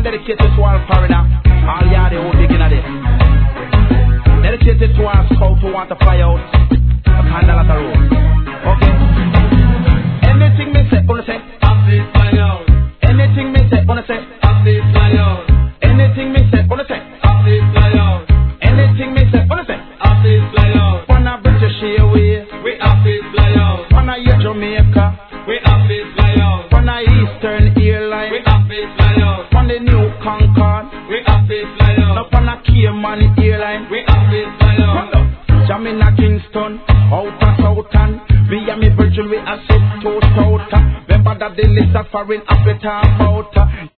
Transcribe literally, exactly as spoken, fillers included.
dedicated to all foreigner, all y'all the whole beginner there. Dedicated to our scout who want to fly out a candle at the road. Okay? Anything me say, gonna say, I feel fly out. anything me say, gonna say, I feel fly out. anything me say, gonna say, I feel fly out. anything me say, gonna say, I feel fly out. wanna British Airways, We I feel fly out. wanna your Jamaica, We I feel fly out. wanna Eastern We Airlines, I feel fly out. wanna New Concorde, We I feel fly no out. wanna Cayman Airline. We I feel fly out. Jamina Kingston, out of Southern, via me Virgin we a sit to Southern. Remember that the list of foreign Africa about.